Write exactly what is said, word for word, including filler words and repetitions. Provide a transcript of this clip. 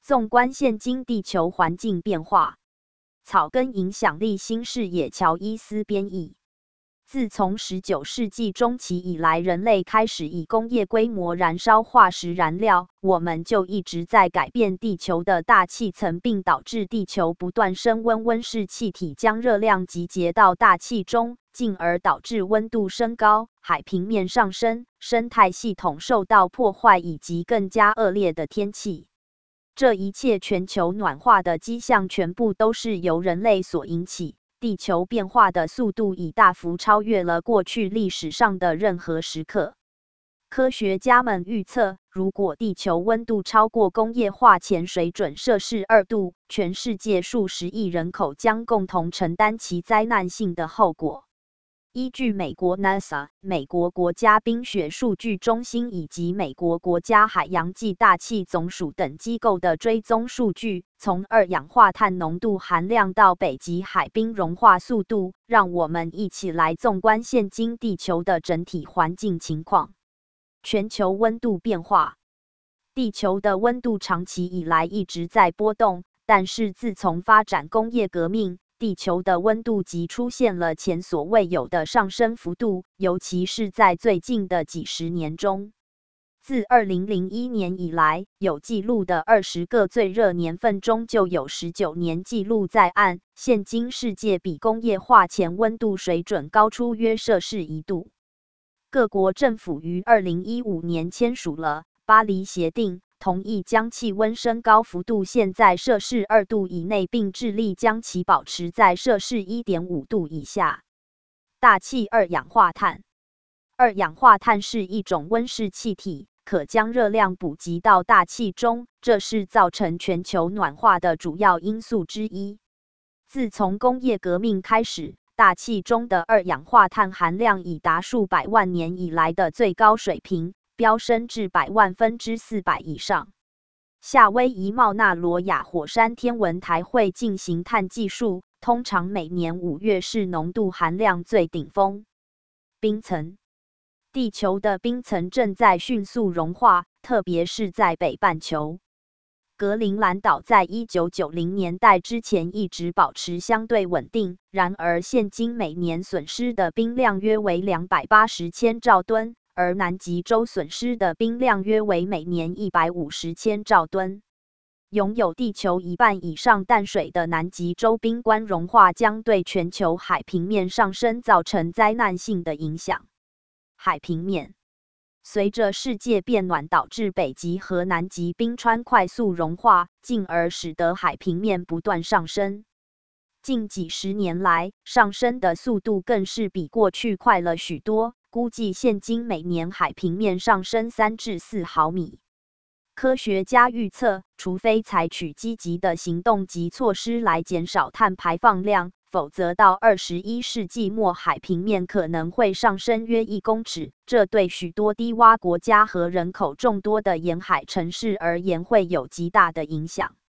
纵观现今地球环境变化，草根影响力新视野乔伊斯编译。自从十九世纪中期以来，人类开始以工业规模燃烧化石燃料，我们就一直在改变地球的大气层，并导致地球不断升温，温室气体将热量集结到大气中，进而导致温度升高、海平面上升、生态系统受到破坏以及更加恶劣的天气。这一切全球暖化的迹象全部都是由人类所引起。地球变化的速度已大幅超越了过去历史上的任何时刻。科学家们预测，如果地球温度超过工业化前水准摄氏二度，全世界数十亿人口将共同承担其灾难性的后果。依据美国 NASA、美国国家冰雪数据中心以及美国国家海洋暨大气总署等机构的追踪数据，从二氧化碳浓度含量到北极海冰融化速度，让我们一起来纵观现今地球的整体环境情况。全球温度变化。地球的温度长期以来一直在波动，但是自从发展工业革命，地球的温度即出现了前所未有的上升幅度，尤其是在最近的几十年中。自二零零一年以来，有记录的二十个最热年份中就有十九年记录在案。现今世界比工业化前温度水准高出约摄氏一度。各国政府于二零一五年签署了《巴黎协定》，同意将气温升高幅度限在摄氏二度以内，并致力将其保持在摄氏一点五度以下。大气二氧化碳。二氧化碳是一种温室气体，可将热量补给到大气中，这是造成全球暖化的主要因素之一。自从工业革命开始，大气中的二氧化碳含量已达数百万年以来的最高水平，飙升至百万分之四百以上。夏威夷茂纳罗亚火山天文台会进行碳计数，通常每年五月是浓度含量最顶峰。冰层。地球的冰层正在迅速融化，特别是在北半球。格陵兰岛在一九九零年代之前一直保持相对稳定，然而现今每年损失的冰量约为两百八十千兆吨。而南极洲损失的冰量约为每年一百五十千兆吨。拥有地球一半以上淡水的南极洲冰冠融化将对全球海平面上升造成灾难性的影响。海平面。随着世界变暖导致北极和南极冰川快速融化，进而使得海平面不断上升。近几十年来，上升的速度更是比过去快了许多。估计现今每年海平面上升三至四毫米。科学家预测，除非采取积极的行动及措施来减少碳排放量，否则到二十一世纪末，海平面可能会上升约一公尺。这对许多低洼国家和人口众多的沿海城市而言会有极大的影响。